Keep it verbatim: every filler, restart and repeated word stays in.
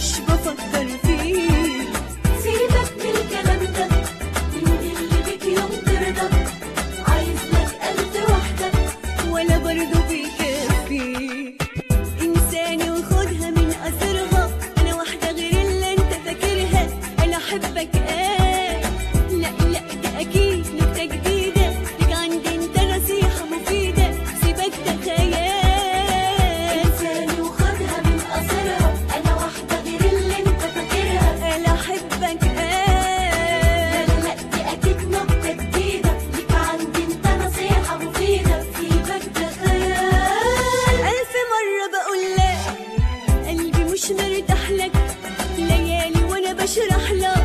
مش بفكر فيه. سيبك من الكلام ده، من اللي بيك يوم ترضى، عايز لك ألف واحدة ولا برضه بيكفي. انساني وخدها من اثرها، انا واحده غير اللي انت فاكرها. انا احبك ايه؟ لا لا ده اكيد نكته جديده ليك عندي انت، نصيحه مفيده سيبك ده خيال. إنساني وخدها من أثرها، أنا واحدة غير اللي أنت فاكرها. انا احبك ايه؟ لا لا دي أكيد نكتة جديدة ليك عندي أنت، نصيحة مفيدة سيبك ده خيال. الف مره بقول لك قلبي مش مرتاح لك، ليالي وانا بشرح لك